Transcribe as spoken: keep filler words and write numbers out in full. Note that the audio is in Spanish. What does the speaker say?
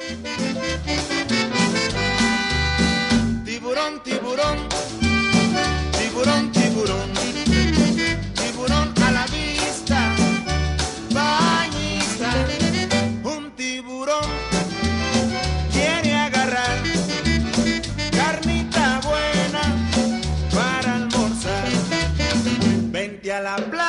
Tiburón, tiburón, tiburón, tiburón, tiburón a la vista, bañista. Un tiburón quiere agarrar carnita buena para almorzar. Vente a la playa.